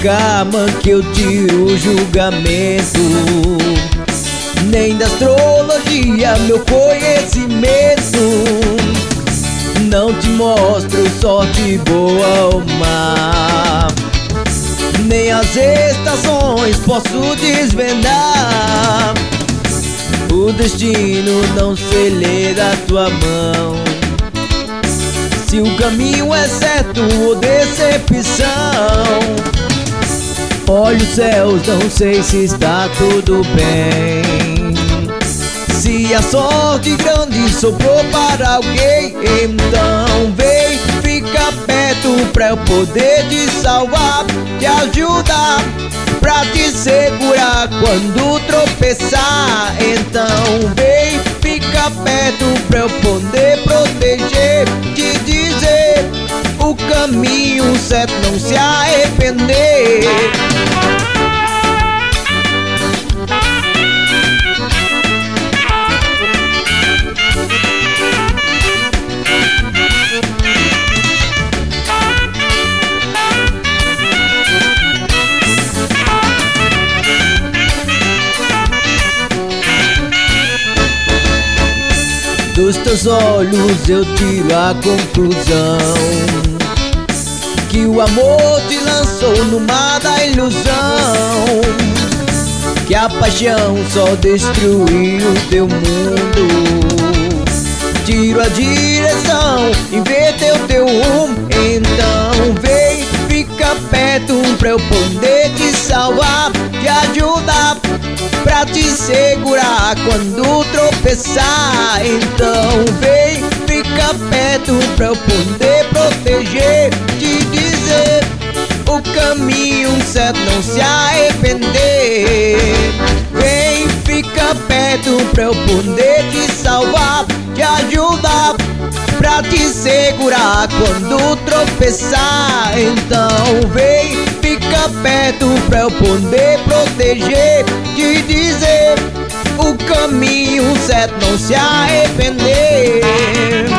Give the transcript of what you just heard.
cama que eu tiro o julgamento, nem da astrologia meu conhecimento. Não te mostro sorte boa ou má, nem as estações posso desvendar. O destino não se lê da tua mão, se o caminho é certo ou decepção. Olho os céus, não sei se está tudo bem, se a sorte grande sobrou para alguém. Então vem, fica perto pra eu poder te salvar, te ajudar, pra te segurar quando tropeçar. Então vem, fica perto pra eu poder proteger, te dizer o caminho certo, não se arrepender. Dos teus olhos eu tiro a conclusão que o amor te lançou no mar da ilusão, que a paixão só destruiu o teu mundo. Tiro a direção, inverteu teu rumo. Então vem, fica perto pra eu poder te salvar, te ajudar, pra te segurar quando tropeçar. Então vem, fica perto pra eu poder proteger, te dizer o caminho certo, não se arrepender. Vem, fica perto pra eu poder te salvar, te ajudar, pra te segurar quando tropeçar. Então vem, fica perto pra eu poder proteger, te dizer o caminho certo, não se arrepender.